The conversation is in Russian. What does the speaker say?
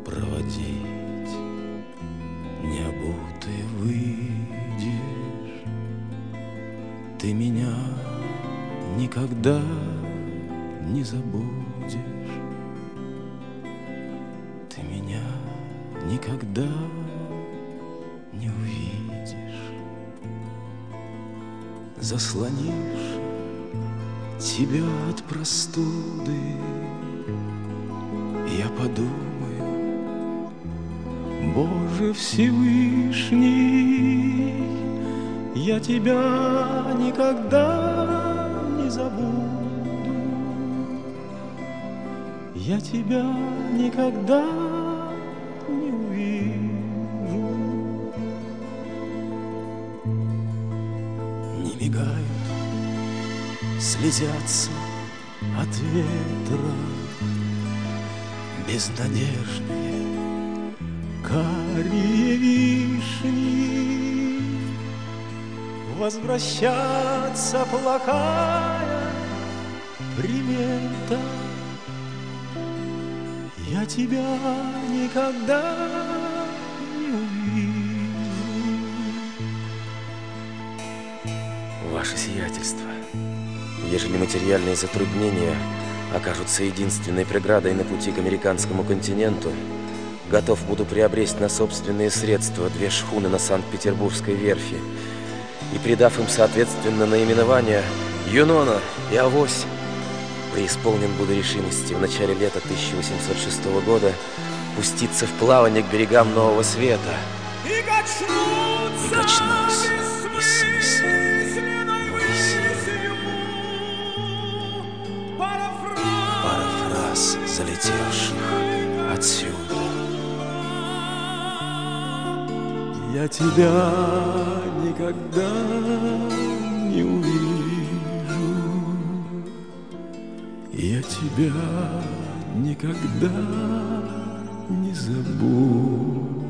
проводить. Необутый выйдешь, ты меня никогда не забудешь. Ты меня никогда не увидишь. Заслонишь тебя от простуды, я подумаю: Боже Всевышний, я тебя никогда не забуду, я тебя никогда не увижу. Не мигают, слезятся от ветра безнадежные карие вишни. Возвращаться плохая примета, я тебя никогда не увижу. Ваше сиятельство, ежели материальные затруднения окажутся единственной преградой на пути к американскому континенту, готов буду приобрести на собственные средства 2 шхуны на Санкт-Петербургской верфи и, придав им соответственно наименования «Юнона» и «Авось», преисполнен буду решимости в начале лета 1806 года пуститься в плавание к берегам Нового Света. И качнусь бессмысленной высью. Пара фраз, залетевших отсюда. Я тебя никогда не увижу, я тебя никогда не забуду.